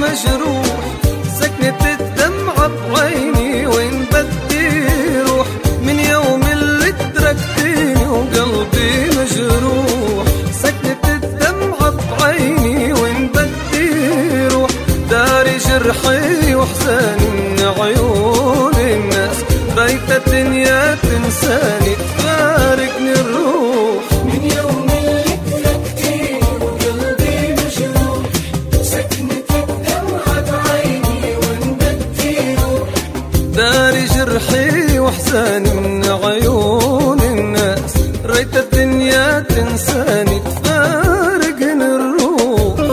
مجروح، سكنت الدمعة بعيني وين بدي روح، من يوم اللي تركتيني وقلبي مجروح، سكنت الدمعة بعيني وين بدي روح، داري جرحي وحزاني من عيون الناس، بيت الدنيا تنساني تفارقني الروح، من يوم اللي تركتيني وقلبي مجروح، سكنت الدمعة بعيني وين بدي روح، داري جرحي وحزاني من عيون الناس، ريت الدنيا تنساني تفارقني الروح.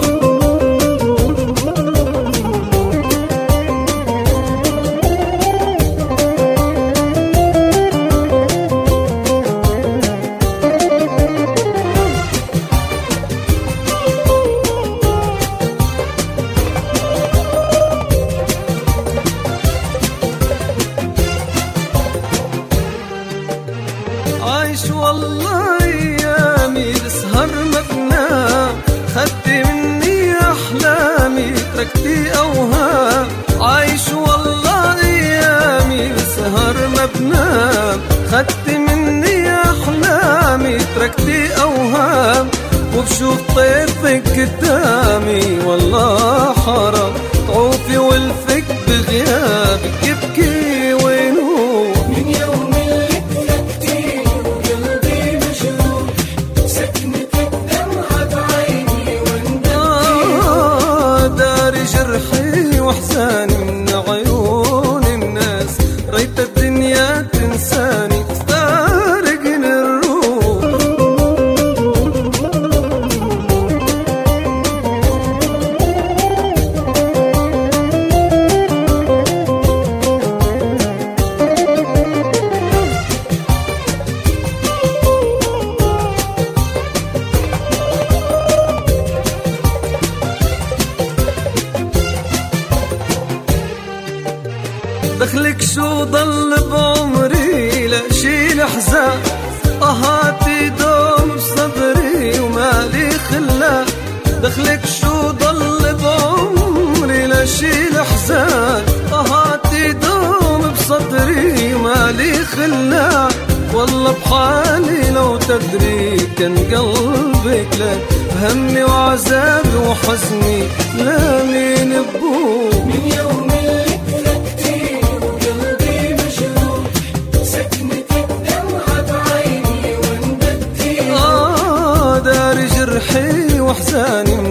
عايش والله ايامي بسهر ما بنام، خدتي مني احلامي تركتي اوهام، عايش والله ايامي بسهر ما بنام، خدتي مني احلامي تركتي اوهام، وبشوف طيفك قدامي والله حرام، طوفي والفك بغيابك يبكي وينوح، من يوم اللي تركتيني وقلبي مجروح، سكنت الدمعة بعيني وين بدي، داري جرحي وحزاني من عيون الناس، ريت الدنيا تنساني تفارقني الروح. دخلك شو ضل بعمري لا شيل احزان، قهاتي دوم بصدري ومالي خلا، دخلك شو ضل بعمري لا شيل احزان، قهاتي دوم بصدري ومالي خلا، والله بحالي لو تدري كان قلبك لك، همي وعذابي وحزني لا مين ببوك، من يوم اللي تركتيني وقلبي مجروح، سكنت الدمعة بعيني وين بدي، داري جرحي وحزاني